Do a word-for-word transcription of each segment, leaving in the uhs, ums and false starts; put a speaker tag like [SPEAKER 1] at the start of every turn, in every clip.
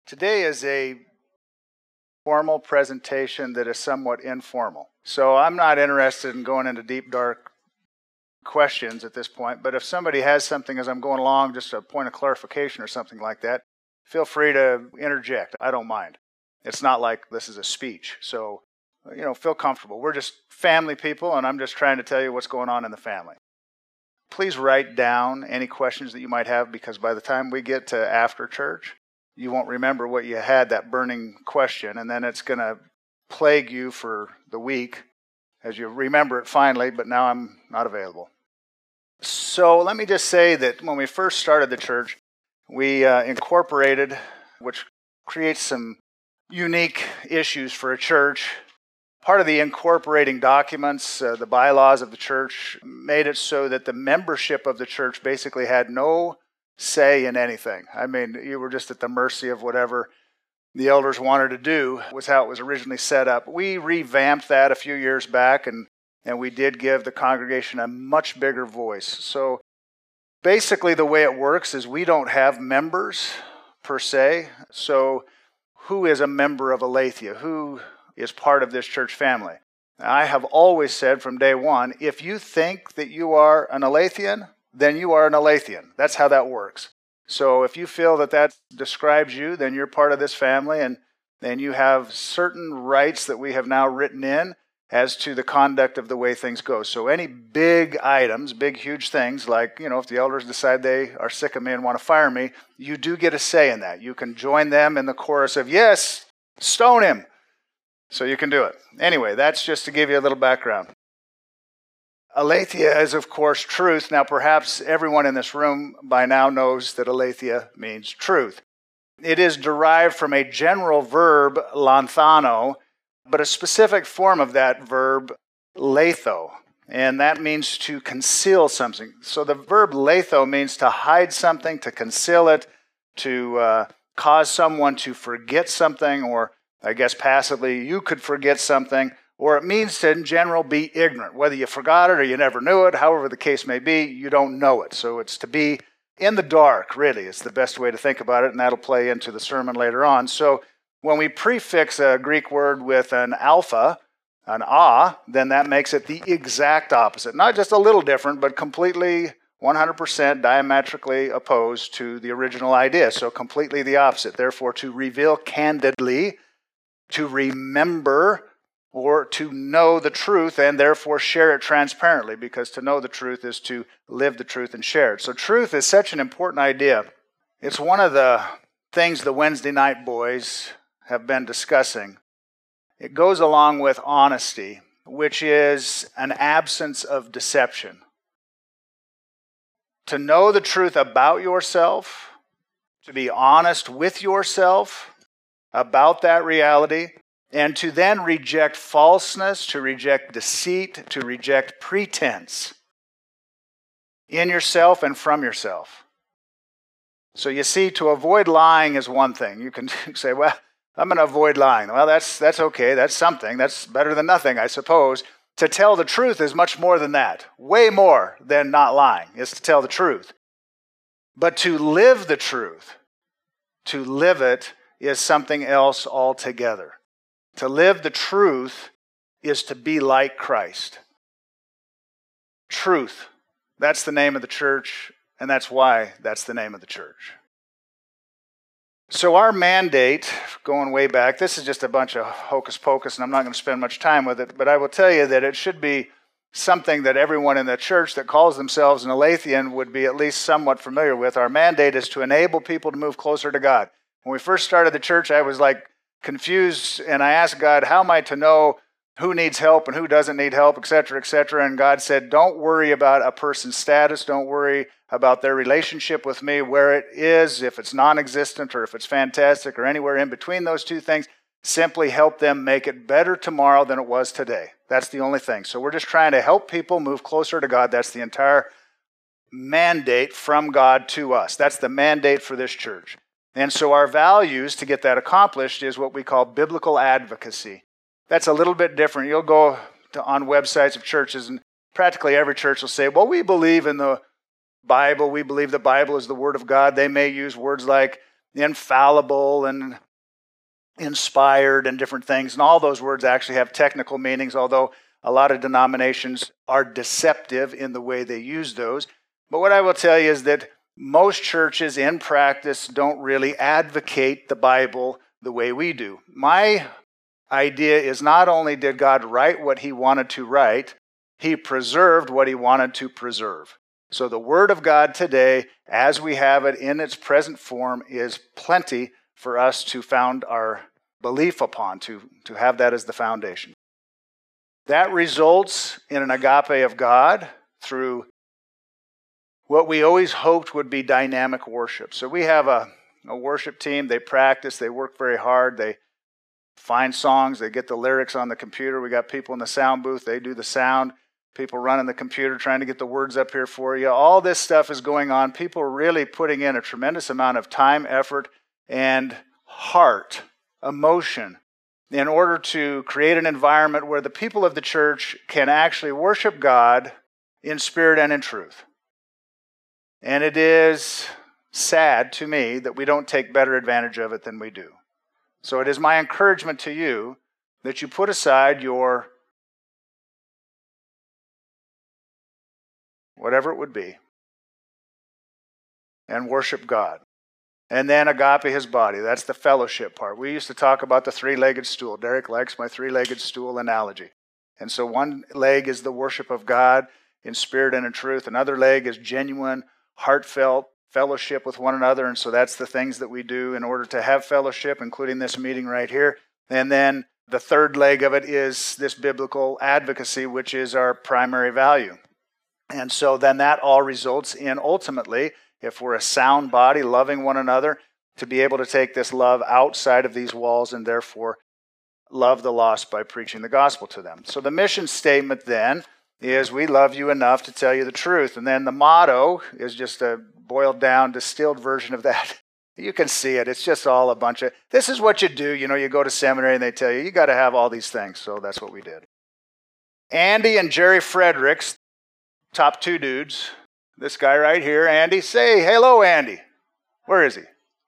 [SPEAKER 1] Today is a formal presentation that is somewhat informal. So I'm not interested in going into deep, dark questions at this point, but if somebody has something as I'm going along, just a point of clarification or something like that, feel free to interject. I don't mind. It's not like this is a speech. So, you know, feel comfortable. We're just family people, and I'm just trying to tell you what's going on in the family. Please write down any questions that you might have, because by the time we get to after church, you won't remember what you had, that burning question, and then it's going to plague you for the week as you remember it finally, but now I'm not available. So let me just say that when we first started the church, we uh, incorporated, which creates some unique issues for a church. Part of the incorporating documents, uh, the bylaws of the church, made it so that the membership of the church basically had no say in anything. I mean, you were just at the mercy of whatever the elders wanted to do, was how it was originally set up. We revamped that a few years back, and, and we did give the congregation a much bigger voice. So basically the way it works is we don't have members per se. So who is a member of Aletheia? Who is part of this church family? I have always said from day one, if you think that you are an Alethian, then you are an Alethian. That's how that works. So if you feel that that describes you, then you're part of this family, and then you have certain rights that we have now written in as to the conduct of the way things go. So any big items, big, huge things, like, you know, if the elders decide they are sick of me and want to fire me, you do get a say in that. You can join them in the chorus of, yes, stone him. So you can do it. Anyway, that's just to give you a little background. Aletheia is, of course, truth. Now, perhaps everyone in this room by now knows that aletheia means truth. It is derived from a general verb, lanthano, but a specific form of that verb, letho, and that means to conceal something. So the verb letho means to hide something, to conceal it, to uh, cause someone to forget something, or I guess passively, you could forget something. Or it means to, in general, be ignorant. Whether you forgot it or you never knew it, however the case may be, you don't know it. So it's to be in the dark, really. It's the best way to think about it, and that'll play into the sermon later on. So when we prefix a Greek word with an alpha, an a, then that makes it the exact opposite. Not just a little different, but completely one hundred percent diametrically opposed to the original idea. So completely the opposite. Therefore, to reveal candidly, to remember, or to know the truth and therefore share it transparently, because to know the truth is to live the truth and share it. So truth is such an important idea. It's one of the things the Wednesday night boys have been discussing. It goes along with honesty, which is an absence of deception. To know the truth about yourself, to be honest with yourself about that reality, and to then reject falseness, to reject deceit, to reject pretense in yourself and from yourself. So you see, to avoid lying is one thing. You can say, well, I'm going to avoid lying. Well, that's that's okay. That's something. That's better than nothing, I suppose. To tell the truth is much more than that. Way more than not lying is to tell the truth. But to live the truth, to live it, is something else altogether. To live the truth is to be like Christ. Truth. That's the name of the church, and that's why that's the name of the church. So our mandate, going way back, this is just a bunch of hocus pocus, and I'm not going to spend much time with it, but I will tell you that it should be something that everyone in the church that calls themselves an Alethian would be at least somewhat familiar with. Our mandate is to enable people to move closer to God. When we first started the church, I was like, confused, and I asked God, how am I to know who needs help and who doesn't need help, et cetera, et cetera. And God said, don't worry about a person's status. Don't worry about their relationship with me, where it is, if it's non-existent or if it's fantastic or anywhere in between those two things. Simply help them make it better tomorrow than it was today. That's the only thing. So we're just trying to help people move closer to God. That's the entire mandate from God to us. That's the mandate for this church. And so our values to get that accomplished is what we call biblical advocacy. That's a little bit different. You'll go to, on websites of churches, and practically every church will say, well, we believe in the Bible. We believe the Bible is the Word of God. They may use words like infallible and inspired and different things. And all those words actually have technical meanings, although a lot of denominations are deceptive in the way they use those. But what I will tell you is that most churches in practice don't really advocate the Bible the way we do. My idea is not only did God write what he wanted to write, he preserved what he wanted to preserve. So the Word of God today, as we have it in its present form, is plenty for us to found our belief upon, to, to have that as the foundation. That results in an agape of God through what we always hoped would be dynamic worship. So we have a, a worship team. They practice. They work very hard. They find songs. They get the lyrics on the computer. We got people in the sound booth. They do the sound. People running the computer trying to get the words up here for you. All this stuff is going on. People are really putting in a tremendous amount of time, effort, and heart, emotion, in order to create an environment where the people of the church can actually worship God in spirit and in truth. And it is sad to me that we don't take better advantage of it than we do. So it is my encouragement to you that you put aside your whatever it would be and worship God. And then agape his body. That's the fellowship part. We used to talk about the three-legged stool. Derek likes my three-legged stool analogy. And so one leg is the worship of God in spirit and in truth. Another leg is genuine, heartfelt fellowship with one another. And so that's the things that we do in order to have fellowship, including this meeting right here. And then the third leg of it is this biblical advocacy, which is our primary value. And so then that all results in ultimately, if we're a sound body, loving one another, to be able to take this love outside of these walls and therefore love the lost by preaching the gospel to them. So the mission statement then is we love you enough to tell you the truth. And then the motto is just a boiled down, distilled version of that. You can see it. It's just all a bunch of, this is what you do. You know, you go to seminary and they tell you, you got to have all these things. So that's what we did. Andy and Jerry Fredericks, top two dudes. This guy right here, Andy. Say hello, Andy. Where is he?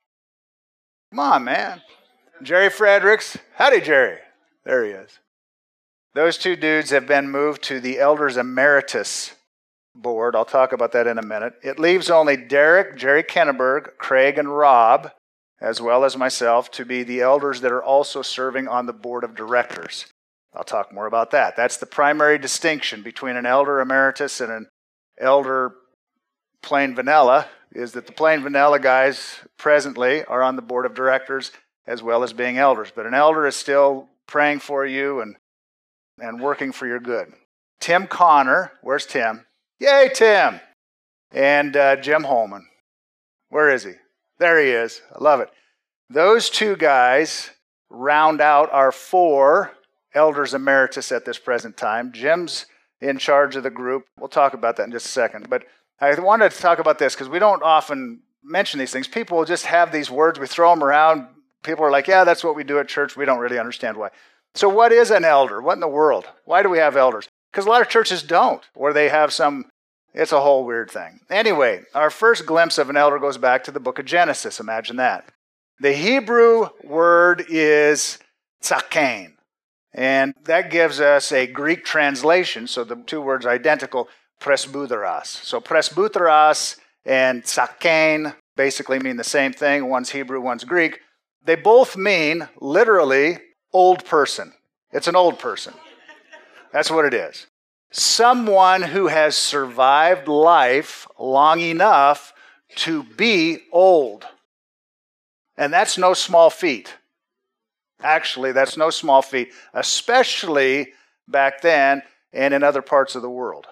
[SPEAKER 1] Come on, man. Jerry Fredericks. Howdy, Jerry. There he is. Those two dudes have been moved to the Elders Emeritus board. I'll talk about that in a minute. It leaves only Derek, Jerry Kenneberg, Craig, and Rob, as well as myself, to be the elders that are also serving on the board of directors. I'll talk more about that. That's the primary distinction between an elder emeritus and an elder plain vanilla, is that the plain vanilla guys presently are on the board of directors as well as being elders. But an elder is still praying for you and, and working for your good. Tim Connor, where's Tim? Yay, Tim! And uh, Jim Holman. Where is he? There he is. I love it. Those two guys round out our four elders emeritus at this present time. Jim's in charge of the group. We'll talk about that in just a second. But I wanted to talk about this because we don't often mention these things. People just have these words. We throw them around. People are like, yeah, that's what we do at church. We don't really understand why. So what is an elder? What in the world? Why do we have elders? Because a lot of churches don't, or they have some, it's a whole weird thing. Anyway, our first glimpse of an elder goes back to the book of Genesis. Imagine that. The Hebrew word is tzakain. And that gives us a Greek translation, so the two words are identical, presbyteros. So presbyteros and tzakain basically mean the same thing. One's Hebrew, one's Greek. They both mean, literally, old person. It's an old person. That's what it is. Someone who has survived life long enough to be old. And that's no small feat. Actually, that's no small feat, especially back then and in other parts of the world.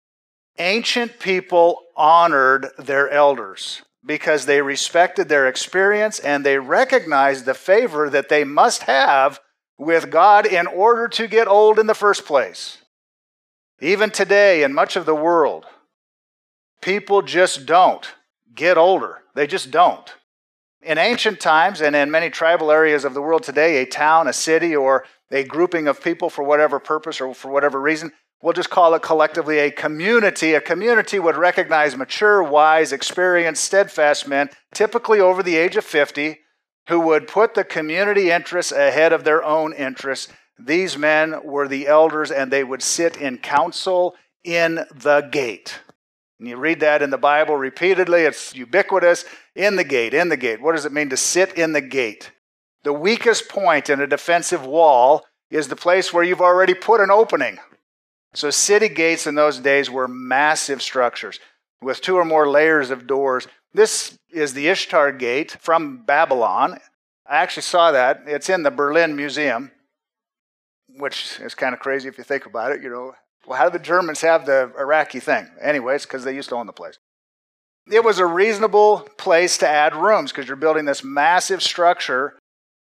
[SPEAKER 1] Ancient people honored their elders because they respected their experience and they recognized the favor that they must have with God in order to get old in the first place. Even today, in much of the world, people just don't get older. They just don't. In ancient times and in many tribal areas of the world today, a town, a city, or a grouping of people for whatever purpose or for whatever reason we'll just call it collectively a community. A community would recognize mature, wise, experienced, steadfast men, typically over the age of fifty, who would put the community interests ahead of their own interests. These men were the elders, and they would sit in council in the gate. And you read that in the Bible repeatedly. It's ubiquitous. In the gate, in the gate. What does it mean to sit in the gate? The weakest point in a defensive wall is the place where you've already put an opening. So city gates in those days were massive structures with two or more layers of doors. This is the Ishtar Gate from Babylon. I actually saw that. It's in the Berlin Museum, which is kind of crazy if you think about it. You know, well, how did the Germans have the Iraqi thing? Anyway, it's because they used to own the place. It was a reasonable place to add rooms because you're building this massive structure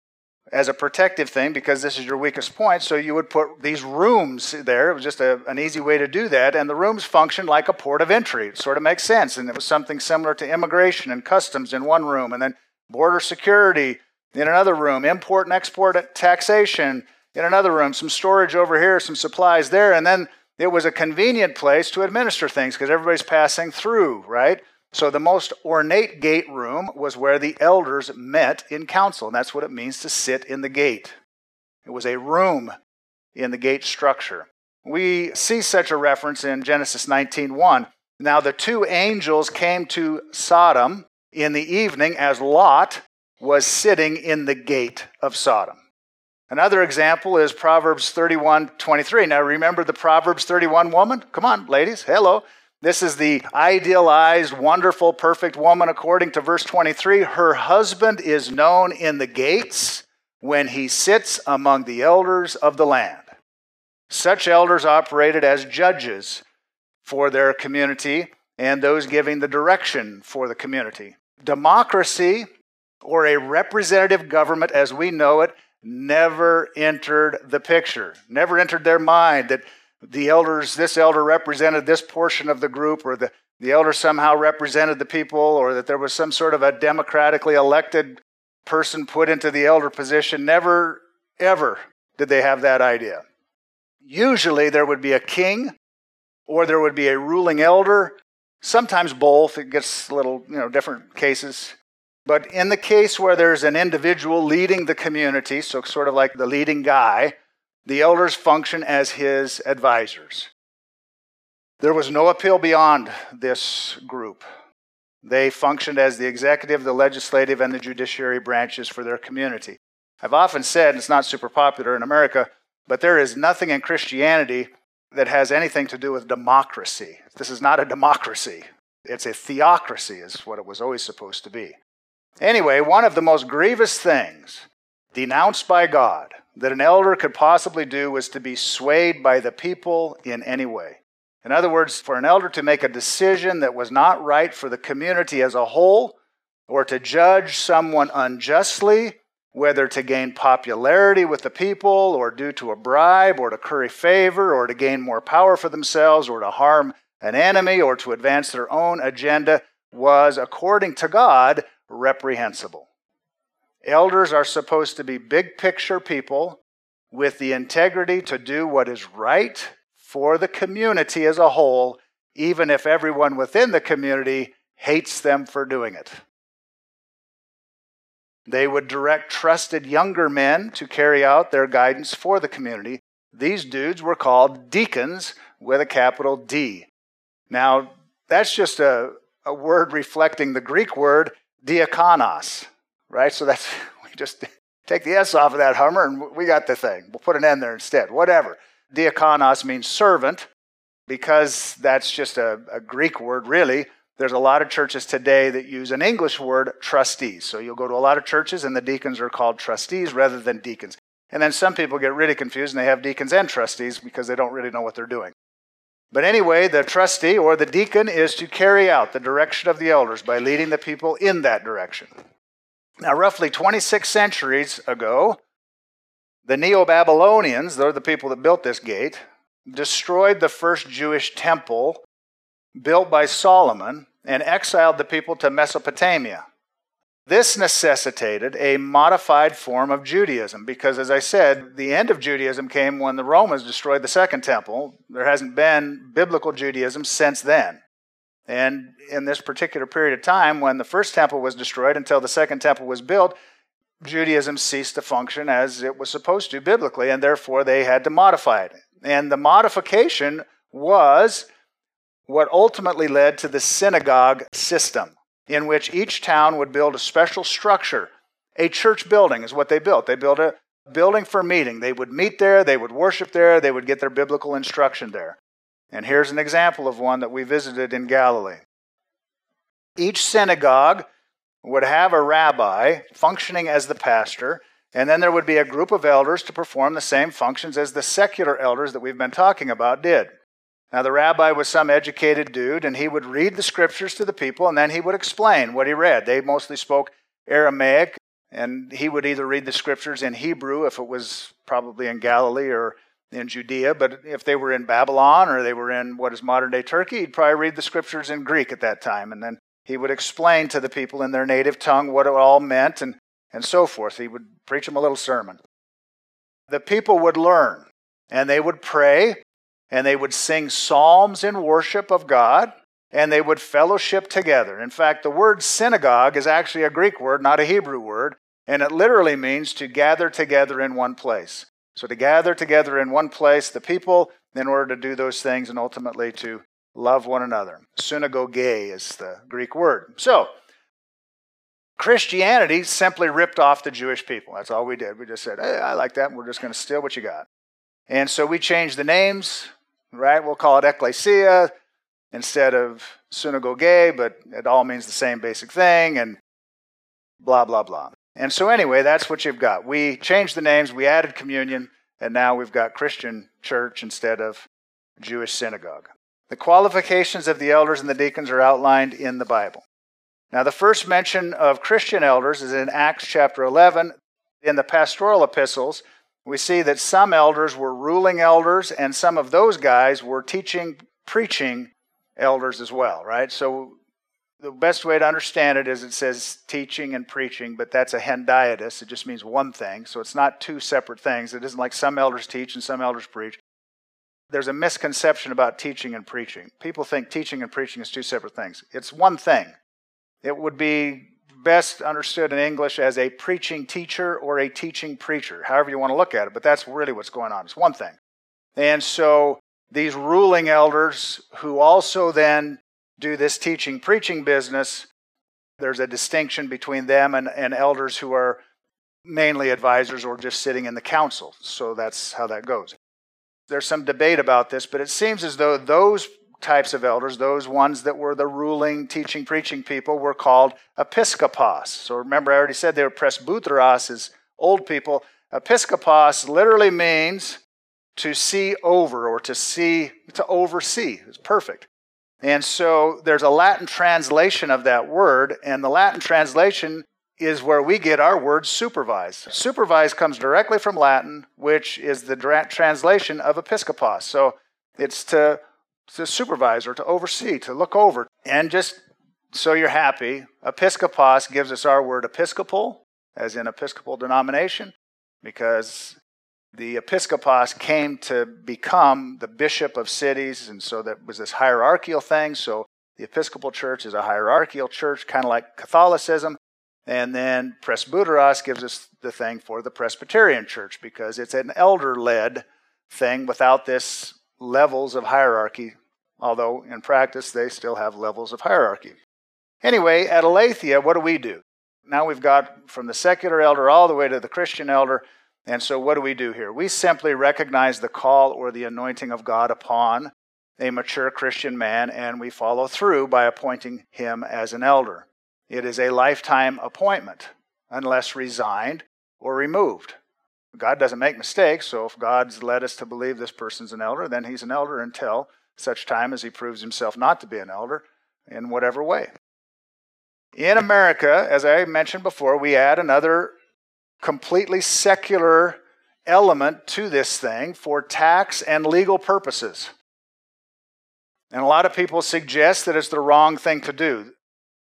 [SPEAKER 1] as a protective thing because this is your weakest point. So you would put these rooms there. It was just a, an easy way to do that. And the rooms functioned like a port of entry. It sort of makes sense. And it was something similar to immigration and customs in one room, and then border security in another room, import and export taxation in another room, some storage over here, some supplies there. And then it was a convenient place to administer things because everybody's passing through, right? So the most ornate gate room was where the elders met in council, and that's what it means to sit in the gate. It was a room in the gate structure. We see such a reference in Genesis nineteen one. Now the two angels came to Sodom in the evening as Lot was sitting in the gate of Sodom. Another example is Proverbs thirty-one twenty-three. Now remember the Proverbs thirty-one woman? Come on, ladies, hello. This is the idealized, wonderful, perfect woman according to verse twenty-three. Her husband is known in the gates when he sits among the elders of the land. Such elders operated as judges for their community and those giving the direction for the community. Democracy, or a representative government as we know it, never entered the picture, never entered their mind that the elders, this elder represented this portion of the group, or the, the elder somehow represented the people, or that there was some sort of a democratically elected person put into the elder position. Never, ever did they have that idea. Usually there would be a king, or there would be a ruling elder, sometimes both. It gets a little, you know, different cases. But in the case where there's an individual leading the community, so sort of like the leading guy, the elders function as his advisors. There was no appeal beyond this group. They functioned as the executive, the legislative, and the judiciary branches for their community. I've often said, and it's not super popular in America, but there is nothing in Christianity that has anything to do with democracy. This is not a democracy. It's a theocracy, is what it was always supposed to be. Anyway, one of the most grievous things denounced by God that an elder could possibly do was to be swayed by the people in any way. In other words, for an elder to make a decision that was not right for the community as a whole, or to judge someone unjustly, whether to gain popularity with the people, or due to a bribe, or to curry favor, or to gain more power for themselves, or to harm an enemy, or to advance their own agenda, was, according to God, reprehensible. Elders are supposed to be big picture people with the integrity to do what is right for the community as a whole, even if everyone within the community hates them for doing it. They would direct trusted younger men to carry out their guidance for the community. These dudes were called deacons with a capital D. Now, that's just a, a word reflecting the Greek word diakonos. Right? So that's, we just take the S off of that Hummer and we got the thing. We'll put an N there instead. Whatever. Diakonos means servant because that's just a, a Greek word, really. There's a lot of churches today that use an English word, trustees. So you'll go to a lot of churches and the deacons are called trustees rather than deacons. And then some people get really confused and they have deacons and trustees because they don't really know what they're doing. But anyway, the trustee or the deacon is to carry out the direction of the elders by leading the people in that direction. Now, roughly twenty-six centuries ago, the Neo-Babylonians, they're the people that built this gate, destroyed the first Jewish temple built by Solomon and exiled the people to Mesopotamia. This necessitated a modified form of Judaism because, as I said, the end of Judaism came when the Romans destroyed the Second Temple. There hasn't been biblical Judaism since then. And in this particular period of time, when the First Temple was destroyed until the Second Temple was built, Judaism ceased to function as it was supposed to biblically, and therefore they had to modify it. And the modification was what ultimately led to the synagogue system, in which each town would build a special structure. A church building is what they built. They built a building for meeting. They would meet there, they would worship there, they would get their biblical instruction there. And here's an example of one that we visited in Galilee. Each synagogue would have a rabbi functioning as the pastor, and then there would be a group of elders to perform the same functions as the secular elders that we've been talking about did. Now, the rabbi was some educated dude, and he would read the scriptures to the people, and then he would explain what he read. They mostly spoke Aramaic, and he would either read the scriptures in Hebrew, if it was probably in Galilee or in Judea, but if they were in Babylon or they were in what is modern-day Turkey, he'd probably read the scriptures in Greek at that time, and then he would explain to the people in their native tongue what it all meant, and, and so forth. He would preach them a little sermon. The people would learn, and they would pray, and they would sing psalms in worship of God, and they would fellowship together. In fact, the word synagogue is actually a Greek word, not a Hebrew word, and it literally means to gather together in one place. So to gather together in one place, the people, in order to do those things and ultimately to love one another. Synagoge is the Greek word. So, Christianity simply ripped off the Jewish people. That's all we did. We just said, hey, I like that, and we're just going to steal what you got. And so we changed the names. Right? We'll call it ecclesia instead of synagoge, but it all means the same basic thing, and blah, blah, blah. And so anyway, that's what you've got. We changed the names, we added communion, and now we've got Christian church instead of Jewish synagogue. The qualifications of the elders and the deacons are outlined in the Bible. Now, the first mention of Christian elders is in Acts chapter eleven. In the pastoral epistles, we see that some elders were ruling elders, and some of those guys were teaching, preaching elders as well, right? So the best way to understand it is it says teaching and preaching, but that's a hendiadys. It just means one thing, so it's not two separate things. It isn't like some elders teach and some elders preach. There's a misconception about teaching and preaching. People think teaching and preaching is two separate things. It's one thing. It would be best understood in English as a preaching teacher or a teaching preacher, however you want to look at it, but that's really what's going on. It's one thing. And so these ruling elders who also then do this teaching, preaching business, there's a distinction between them and, and elders who are mainly advisors or just sitting in the council. So that's how that goes. There's some debate about this, but it seems as though those types of elders, those ones that were the ruling, teaching, preaching people, were called episkopos. So remember, I already said they were presbyteros, as old people. Episkopos literally means to see over or to see, to oversee. It's perfect. And so there's a Latin translation of that word, and the Latin translation is where we get our word supervise. Supervise comes directly from Latin, which is the translation of episkopos. So it's to to supervise or to oversee, to look over. And just so you're happy, episkopos gives us our word episcopal, as in Episcopal denomination, because the episkopos came to become the bishop of cities, and so that was this hierarchical thing. So the Episcopal Church is a hierarchical church, kind of like Catholicism. And then presbyteros gives us the thing for the Presbyterian Church, because it's an elder-led thing without this levels of hierarchy, although in practice they still have levels of hierarchy. Anyway, at Aletheia, what do we do? Now we've got from the secular elder all the way to the Christian elder, and so what do we do here? We simply recognize the call or the anointing of God upon a mature Christian man, and we follow through by appointing him as an elder. It is a lifetime appointment, unless resigned or removed. God doesn't make mistakes, so if God's led us to believe this person's an elder, then he's an elder until such time as he proves himself not to be an elder in whatever way. In America, as I mentioned before, we add another completely secular element to this thing for tax and legal purposes. And a lot of people suggest that it's the wrong thing to do.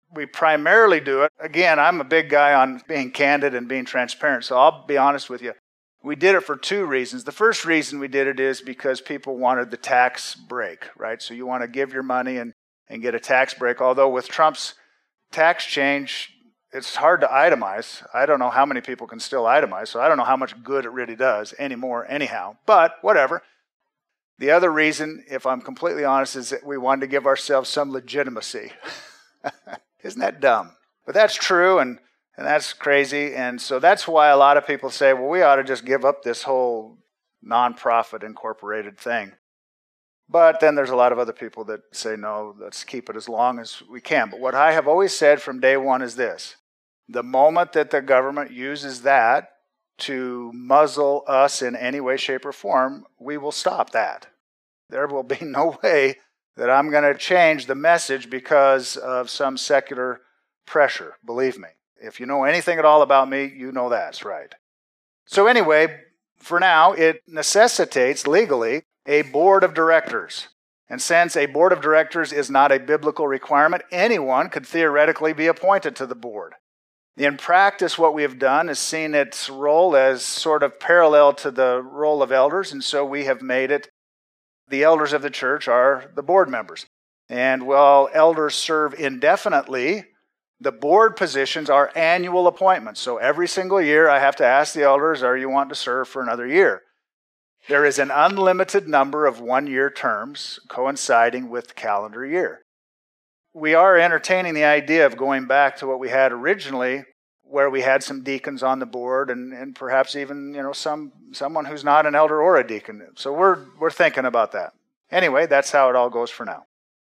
[SPEAKER 1] we primarily do it, again, I'm a big guy on being candid and being transparent, so I'll be honest with you. We did it for two reasons. The first reason we did it is because people wanted the tax break, right? So you want to give your money and, and get a tax break, although with Trump's tax change, it's hard to itemize. I don't know how many people can still itemize, so I don't know how much good it really does anymore anyhow, but whatever. The other reason, if I'm completely honest, is that we wanted to give ourselves some legitimacy. Isn't that dumb? But that's true, and, and that's crazy, and so that's why a lot of people say, well, we ought to just give up this whole nonprofit incorporated thing. But then there's a lot of other people that say, no, let's keep it as long as we can. But what I have always said from day one is this. The moment that the government uses that to muzzle us in any way, shape, or form, we will stop that. There will be no way that I'm going to change the message because of some secular pressure, believe me. If you know anything at all about me, you know that's right. So anyway, for now, it necessitates legally a board of directors. And since a board of directors is not a biblical requirement, anyone could theoretically be appointed to the board. In practice, what we have done is seen its role as sort of parallel to the role of elders, and so we have made it the elders of the church are the board members. And while elders serve indefinitely, the board positions are annual appointments. So every single year I have to ask the elders, are you wanting to serve for another year? There is an unlimited number of one-year terms coinciding with the calendar year. We are entertaining the idea of going back to what we had originally, where we had some deacons on the board and, and perhaps even, you know, some someone who's not an elder or a deacon. So we're we're thinking about that. Anyway, that's how it all goes for now.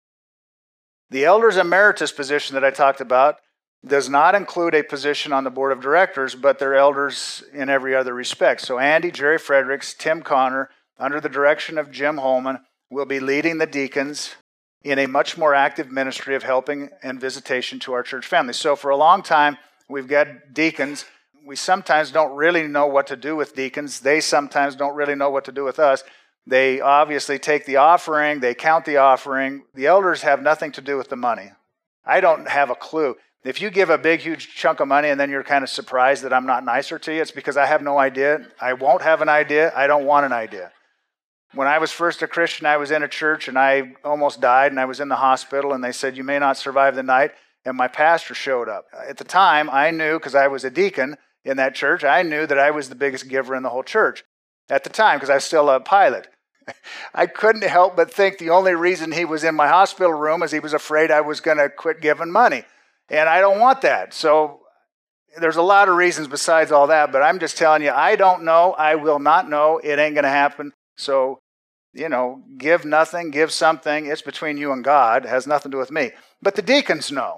[SPEAKER 1] The elders emeritus position that I talked about does not include a position on the board of directors, but they're elders in every other respect. So Andy, Jerry Fredericks, Tim Connor, under the direction of Jim Holman, will be leading the deacons in a much more active ministry of helping and visitation to our church family. So for a long time, we've got deacons. We sometimes don't really know what to do with deacons. They sometimes don't really know what to do with us. They obviously take the offering. They count the offering. The elders have nothing to do with the money. I don't have a clue. If you give a big, huge chunk of money and then you're kind of surprised that I'm not nicer to you, it's because I have no idea. I won't have an idea. I don't want an idea. When I was first a Christian, I was in a church and I almost died and I was in the hospital and they said, you may not survive the night. And my pastor showed up. At the time, I knew, because I was a deacon in that church, I knew that I was the biggest giver in the whole church. At the time, because I was still a pilot. I couldn't help but think the only reason he was in my hospital room is he was afraid I was going to quit giving money. And I don't want that. So there's a lot of reasons besides all that, but I'm just telling you, I don't know. I will not know. It ain't going to happen. So, you know, give nothing, give something. It's between you and God. It has nothing to do with me. But the deacons know.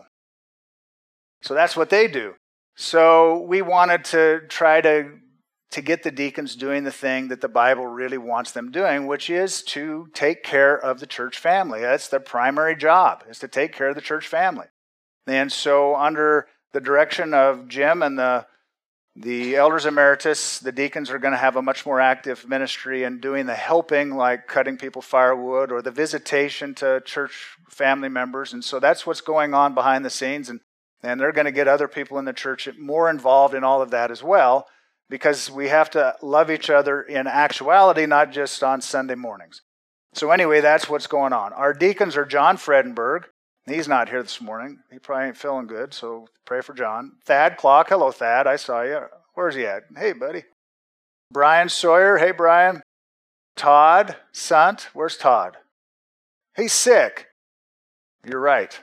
[SPEAKER 1] So that's what they do. So we wanted to try to, to get the deacons doing the thing that the Bible really wants them doing, which is to take care of the church family. That's their primary job, is to take care of the church family. And so under the direction of Jim and the, the elders emeritus, the deacons are going to have a much more active ministry in doing the helping, like cutting people firewood, or the visitation to church family members. And so that's what's going on behind the scenes. And And they're going to get other people in the church more involved in all of that as well, because we have to love each other in actuality, not just on Sunday mornings. So anyway, that's what's going on. Our deacons are John Fredenberg. He's not here this morning. He probably ain't feeling good, so pray for John. Thad Clock. Hello, Thad. I saw you. Where's he at? Hey, buddy. Brian Sawyer. Hey, Brian. Todd Sant. Where's Todd? He's sick. You're right.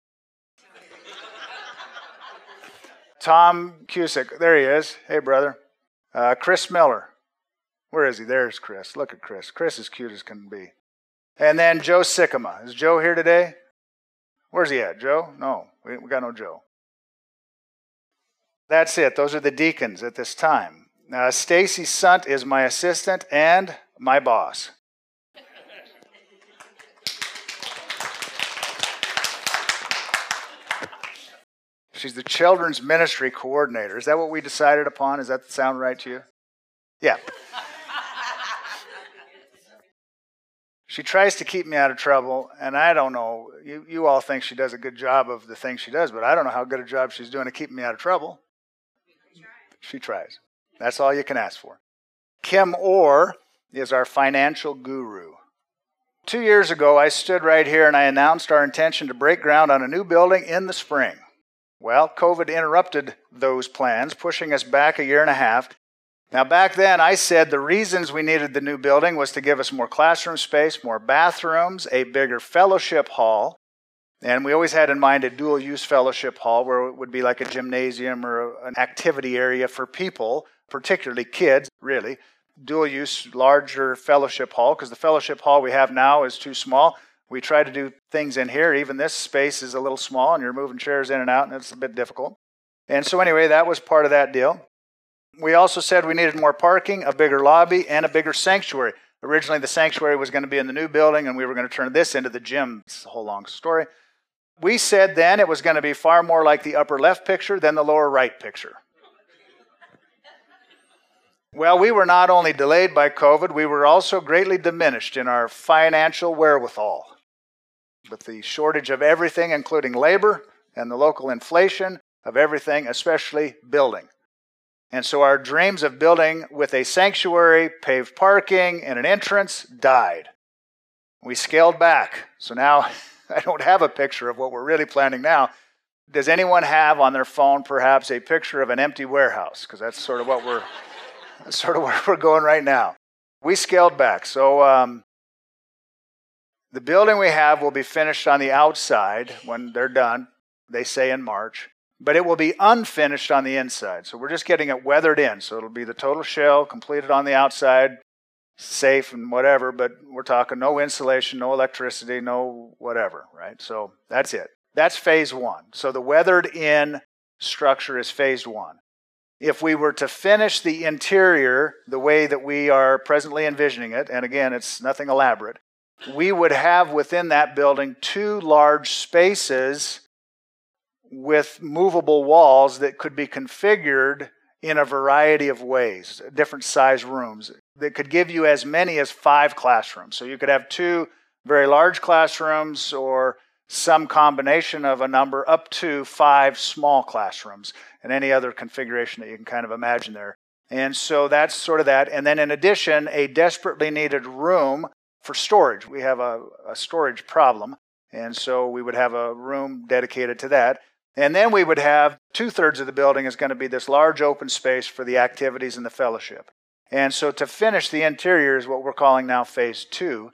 [SPEAKER 1] Tom Cusick. There he is. Hey, brother. Uh, Chris Miller. Where is he? There's Chris. Look at Chris. Chris is cute as can be. And then Joe Sikkema. Is Joe here today? Where's he at? Joe? No, we, we got no Joe. That's it. Those are the deacons at this time. Uh, Stacy Sant is my assistant and my boss. She's the children's ministry coordinator. Is that what we decided upon? Does that sound right to you? Yeah. She tries to keep me out of trouble, and I don't know. You, you all think she does a good job of the things she does, but I don't know how good a job she's doing to keep me out of trouble. She tries. That's all you can ask for. Kim Orr is our financial guru. Two years ago, I stood right here and I announced our intention to break ground on a new building in the spring. Well, COVID interrupted those plans, pushing us back a year and a half. Now, back then, I said the reasons we needed the new building was to give us more classroom space, more bathrooms, a bigger fellowship hall, and we always had in mind a dual-use fellowship hall where it would be like a gymnasium or an activity area for people, particularly kids, really. Dual-use, larger fellowship hall, because the fellowship hall we have now is too small. We try to do things in here. Even this space is a little small, and you're moving chairs in and out, and it's a bit difficult. And so anyway, that was part of that deal. We also said we needed more parking, a bigger lobby, and a bigger sanctuary. Originally, the sanctuary was going to be in the new building, and we were going to turn this into the gym. It's a whole long story. We said then it was going to be far more like the upper left picture than the lower right picture. Well, we were not only delayed by COVID, we were also greatly diminished in our financial wherewithal. With the shortage of everything, including labor, and the local inflation of everything, especially building. And so our dreams of building with a sanctuary, paved parking, and an entrance died. We scaled back. So now I don't have a picture of what we're really planning now. Does anyone have on their phone perhaps a picture of an empty warehouse? Because that's sort of what we're... That's sort of where we're going right now. We scaled back. So um, the building we have will be finished on the outside when they're done, they say in March, but it will be unfinished on the inside. So we're just getting it weathered in. So it'll be the total shell completed on the outside, safe and whatever, but we're talking no insulation, no electricity, no whatever, right? So that's it. That's phase one. So the weathered in structure is phase one. If we were to finish the interior the way that we are presently envisioning it, and again, it's nothing elaborate, we would have within that building two large spaces with movable walls that could be configured in a variety of ways, different size rooms that could give you as many as five classrooms. So you could have two very large classrooms or some combination of a number up to five small classrooms and any other configuration that you can kind of imagine there. And so that's sort of that. And then in addition, a desperately needed room for storage. We have a, a storage problem, and so we would have a room dedicated to that. And then we would have two-thirds of the building is going to be this large open space for the activities and the fellowship. And so to finish the interior is what we're calling now phase two.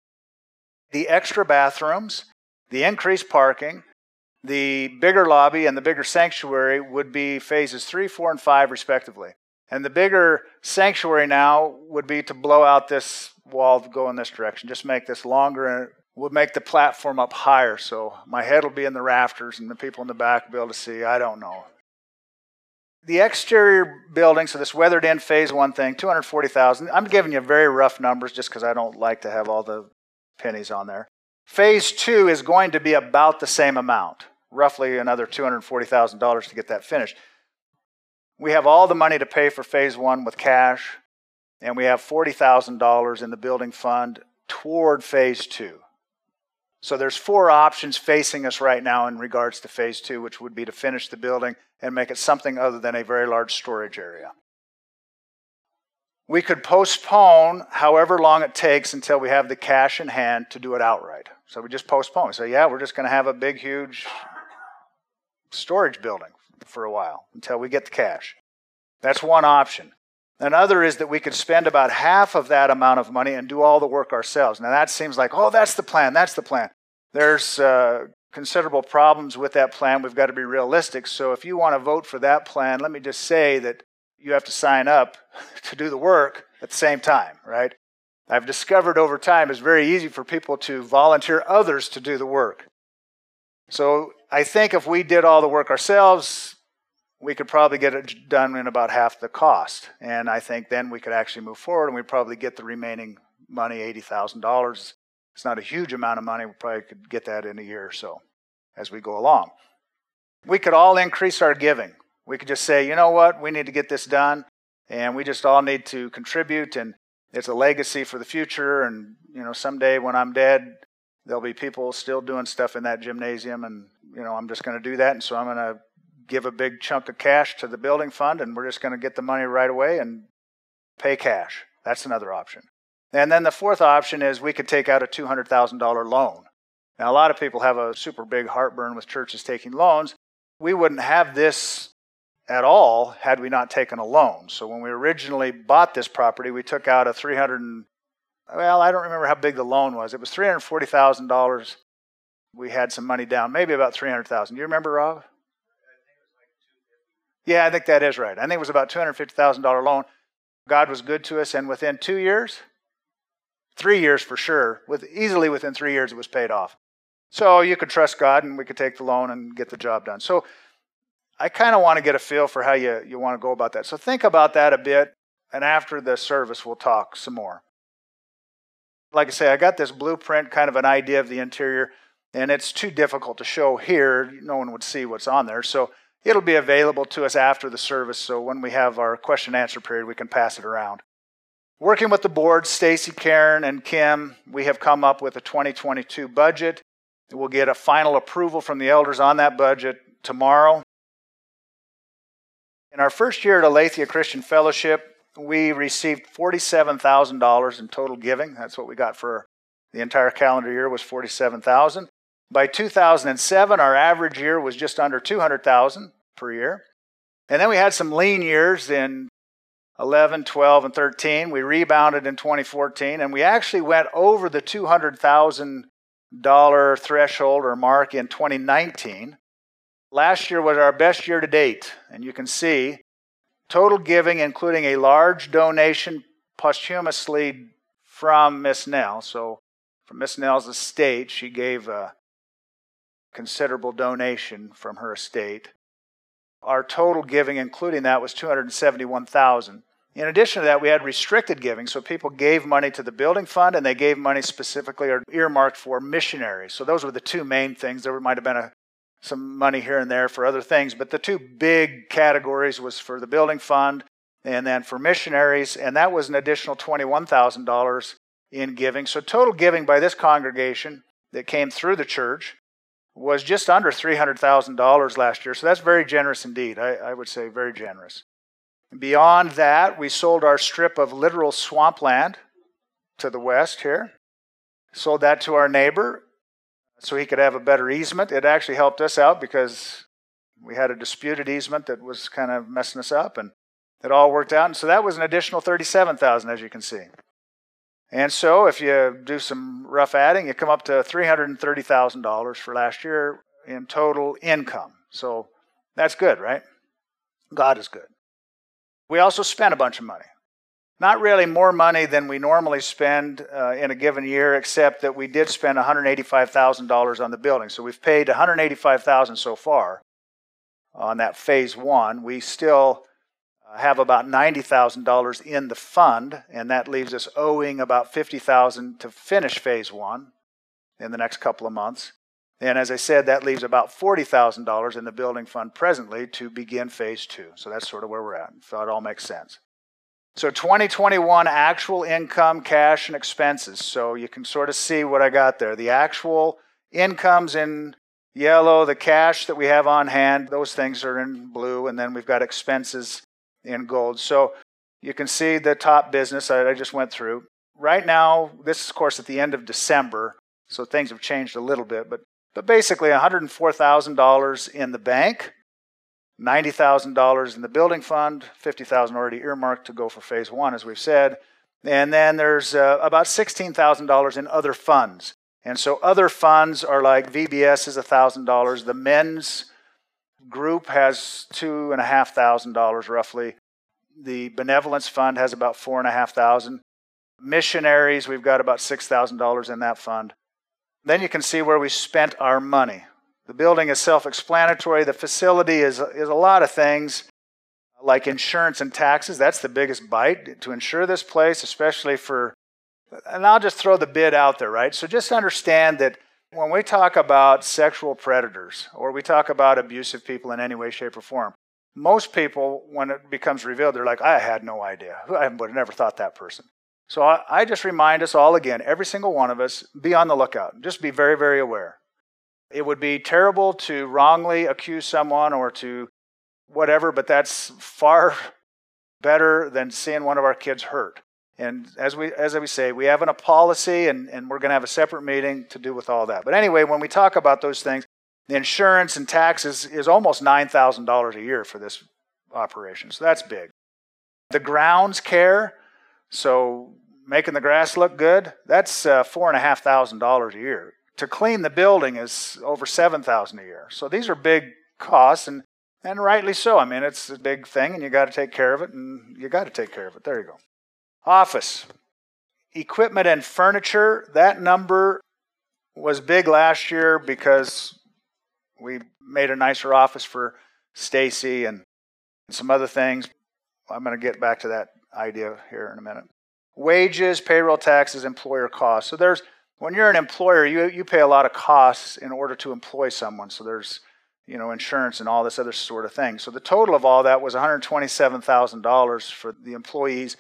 [SPEAKER 1] The extra bathrooms, the increased parking, the bigger lobby, and the bigger sanctuary would be phases three, four, and five, respectively. And the bigger sanctuary now would be to blow out this wall to go in this direction, just make this longer, and it would make the platform up higher. So my head will be in the rafters, and the people in the back will be able to see. I don't know. The exterior building, so this weathered in phase one thing, two hundred forty thousand dollars. I'm giving you very rough numbers just because I don't like to have all the pennies on there. Phase two is going to be about the same amount, roughly another two hundred forty thousand dollars to get that finished. We have all the money to pay for phase one with cash, and we have forty thousand dollars in the building fund toward phase two. So there's four options facing us right now in regards to phase two, which would be to finish the building and make it something other than a very large storage area. We could postpone however long it takes until we have the cash in hand to do it outright. So we just postpone. We say, yeah, we're just going to have a big, huge storage building for a while until we get the cash. That's one option. Another is that we could spend about half of that amount of money and do all the work ourselves. Now that seems like, oh, that's the plan, that's the plan. There's uh, considerable problems with that plan. We've got to be realistic. So if you want to vote for that plan, let me just say that you have to sign up to do the work at the same time, right? I've discovered over time it's very easy for people to volunteer others to do the work. So I think if we did all the work ourselves, we could probably get it done in about half the cost. And I think then we could actually move forward and we'd probably get the remaining money, eighty thousand dollars. It's not a huge amount of money. We probably could get that in a year or so as we go along. We could all increase our giving. We could just say, you know what, we need to get this done, and we just all need to contribute. And it's a legacy for the future. And, you know, someday when I'm dead, there'll be people still doing stuff in that gymnasium. And, you know, I'm just going to do that. And so I'm going to give a big chunk of cash to the building fund, and we're just going to get the money right away and pay cash. That's another option. And then the fourth option is we could take out a two hundred thousand dollars loan. Now, a lot of people have a super big heartburn with churches taking loans. We wouldn't have this at all had we not taken a loan. So when we originally bought this property, we took out a three hundred, well, I don't remember how big the loan was. It was three hundred forty thousand dollars. We had some money down, maybe about three hundred thousand dollars. Do you remember, Rob? Yeah, I think that is right. I think it was about two hundred fifty thousand dollars loan. God was good to us, and within two years, three years for sure, with easily within three years it was paid off. So you could trust God, and we could take the loan and get the job done. So I kind of want to get a feel for how you, you want to go about that. So think about that a bit, and after the service we'll talk some more. Like I say, I got this blueprint, kind of an idea of the interior, and it's too difficult to show here. No one would see what's on there. So it'll be available to us after the service, so when we have our question and answer period, we can pass it around. Working with the board, Stacy, Karen, and Kim, we have come up with a twenty twenty-two budget. We'll get a final approval from the elders on that budget tomorrow. In our first year at Aletheia Christian Fellowship, we received forty-seven thousand dollars in total giving. That's what we got for the entire calendar year, was forty-seven thousand dollars. By two thousand seven, our average year was just under two hundred thousand dollars per year. And then we had some lean years in eleven, twelve, and thirteen. We rebounded in twenty fourteen, and we actually went over the two hundred thousand dollars threshold or mark in twenty nineteen. Last year was our best year to date, and you can see total giving, including a large donation posthumously from Miss Nell. So from Miss Nell's estate, she gave a considerable donation from her estate. Our total giving, including that, was two hundred seventy-one thousand dollars. In addition to that, we had restricted giving, so people gave money to the building fund, and they gave money specifically or earmarked for missionaries. So those were the two main things. There might have been a, some money here and there for other things, but the two big categories was for the building fund and then for missionaries, and that was an additional twenty-one thousand dollars in giving. So total giving by this congregation that came through the church was just under three hundred thousand dollars last year. So that's very generous indeed. I, I would say very generous. Beyond that, we sold our strip of literal swampland to the west here. Sold that to our neighbor so he could have a better easement. It actually helped us out because we had a disputed easement that was kind of messing us up, and it all worked out. And so that was an additional thirty-seven thousand dollars, as you can see. And so if you do some rough adding, you come up to three hundred thirty thousand dollars for last year in total income. So that's good, right? God is good. We also spent a bunch of money. Not really more money than we normally spend uh, in a given year, except that we did spend one hundred eighty-five thousand dollars on the building. So we've paid one hundred eighty-five thousand dollars so far on that phase one. We still have about ninety thousand dollars in the fund, and that leaves us owing about fifty thousand dollars to finish phase one in the next couple of months. And as I said, that leaves about forty thousand dollars in the building fund presently to begin phase two. So that's sort of where we're at. So it all makes sense. So twenty twenty-one actual income, cash, and expenses. So you can sort of see what I got there. The actual incomes in yellow, the cash that we have on hand, those things are in blue, and then we've got expenses in gold. So you can see the top business I, I just went through. Right now, this is, of course, at the end of December, so things have changed a little bit, but, but basically one hundred four thousand dollars in the bank, ninety thousand dollars in the building fund, fifty thousand dollars already earmarked to go for phase one, as we've said, and then there's uh, about sixteen thousand dollars in other funds. And so other funds are like V B S is one thousand dollars, the men's group has two thousand five hundred dollars roughly. The benevolence fund has about four thousand five hundred dollars. Missionaries, we've got about six thousand dollars in that fund. Then you can see where we spent our money. The building is self-explanatory. The facility is, is a lot of things like insurance and taxes. That's the biggest bite to insure this place, especially for, and I'll just throw the bid out there, right? So just understand that when we talk about sexual predators or we talk about abusive people in any way, shape, or form, most people, when it becomes revealed, they're like, I had no idea. I would have never thought that person. So I, I just remind us all again, every single one of us, be on the lookout. Just be very, very aware. It would be terrible to wrongly accuse someone or to whatever, but that's far better than seeing one of our kids hurt. And as we as we say, we have a policy, and, and we're going to have a separate meeting to do with all that. But anyway, when we talk about those things, the insurance and taxes is almost nine thousand dollars a year for this operation. So that's big. The grounds care, so making the grass look good, that's uh, four thousand five hundred dollars a year. To clean the building is over seven thousand dollars a year. So these are big costs, and, and rightly so. I mean, it's a big thing, and you got to take care of it, and you got to take care of it. There you go. Office. Equipment and furniture, that number was big last year because we made a nicer office for Stacy and some other things. I'm going to get back to that idea here in a minute. Wages, payroll taxes, employer costs. So there's, when you're an employer, you, you pay a lot of costs in order to employ someone. So there's, you know, insurance and all this other sort of thing. So the total of all that was one hundred twenty-seven thousand dollars for the employees.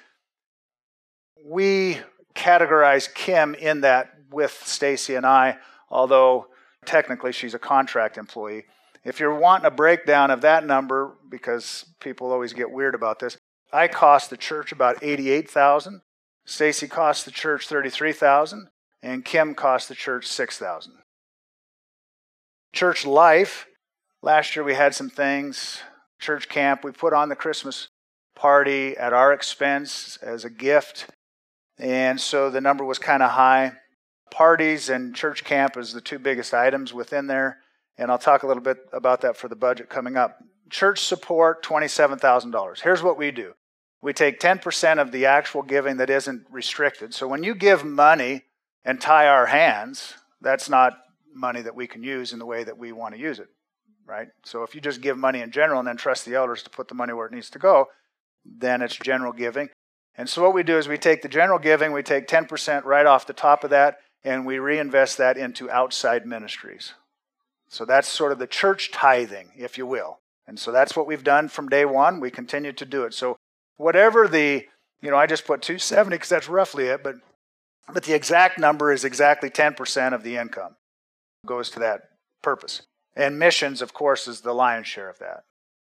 [SPEAKER 1] We categorize Kim in that with Stacy and I, although technically she's a contract employee. If you're wanting a breakdown of that number, because people always get weird about this, I cost the church about eighty-eight thousand dollars, Stacy cost the church thirty-three thousand dollars, and Kim cost the church six thousand dollars. Church life, last year we had some things. Church camp, we put on the Christmas party at our expense as a gift, and so the number was kind of high. Parties and church camp is the two biggest items within there, and I'll talk a little bit about that for the budget coming up. Church support, twenty-seven thousand dollars. Here's what we do. We take ten percent of the actual giving that isn't restricted. So when you give money and tie our hands, that's not money that we can use in the way that we want to use it, right? So if you just give money in general and then trust the elders to put the money where it needs to go, then it's general giving. And so what we do is we take the general giving, we take ten percent right off the top of that, and we reinvest that into outside ministries. So that's sort of the church tithing, if you will. And so that's what we've done from day one. We continue to do it. So whatever the, you know, I just put two hundred seventy dollars because that's roughly it, but, but the exact number is exactly ten percent of the income goes to that purpose. And missions, of course, is the lion's share of that.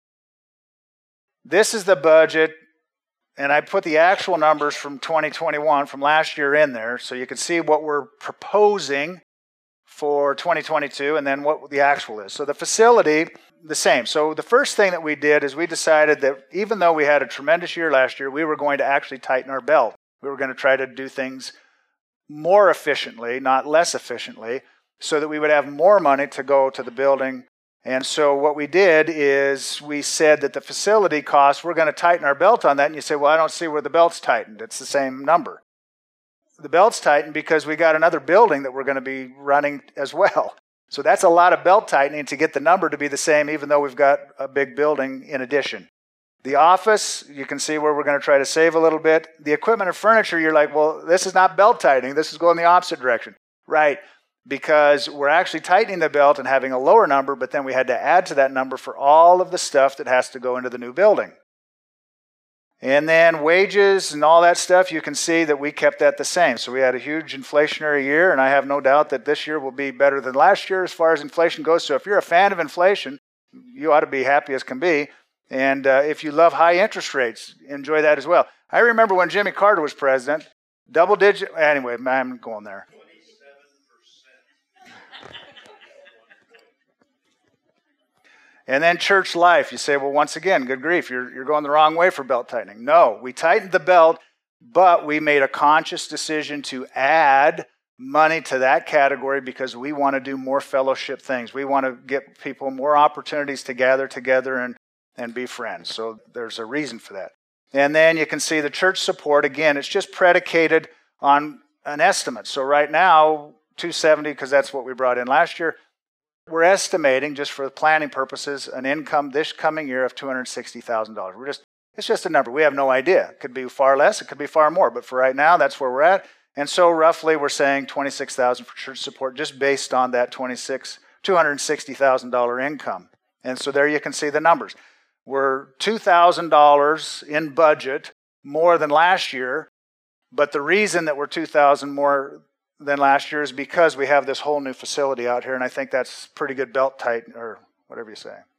[SPEAKER 1] This is the budget, and I put the actual numbers from twenty twenty-one, from last year in there, so you can see what we're proposing for twenty twenty-two and then what the actual is. So the facility, the same. So the first thing that we did is we decided that even though we had a tremendous year last year, we were going to actually tighten our belt. We were going to try to do things more efficiently, not less efficiently, so that we would have more money to go to the building. And so what we did is we said that the facility costs, we're going to tighten our belt on that. And you say, well, I don't see where the belt's tightened. It's the same number. The belt's tightened because we got another building that we're going to be running as well. So that's a lot of belt tightening to get the number to be the same, even though we've got a big building in addition. The office, you can see where we're going to try to save a little bit. The equipment and furniture, you're like, well, this is not belt tightening. This is going the opposite direction. Right, because we're actually tightening the belt and having a lower number, but then we had to add to that number for all of the stuff that has to go into the new building. And then wages and all that stuff, you can see that we kept that the same. So we had a huge inflationary year, and I have no doubt that this year will be better than last year as far as inflation goes. So if you're a fan of inflation, you ought to be happy as can be. And uh, if you love high interest rates, enjoy that as well. I remember when Jimmy Carter was president, double digit, anyway, I'm going there. And then church life, you say, well, once again, good grief, you're, you're going the wrong way for belt tightening. No, we tightened the belt, but we made a conscious decision to add money to that category because we want to do more fellowship things. We want to get people more opportunities to gather together and, and be friends. So there's a reason for that. And then you can see the church support. Again, it's just predicated on an estimate. So right now, two hundred seventy dollars, because that's what we brought in last year. We're estimating, just for planning purposes, an income this coming year of two hundred sixty thousand dollars. We're just, it's just a number. We have no idea. It could be far less. It could be far more. But for right now, that's where we're at. And so roughly we're saying twenty-six thousand dollars for church support just based on that twenty-six, two hundred sixty thousand dollars income. And so there you can see the numbers. We're two thousand dollars in budget more than last year, But the reason that we're two thousand more than last year is because we have this whole new facility out here, and I think that's pretty good belt tight, or whatever you say.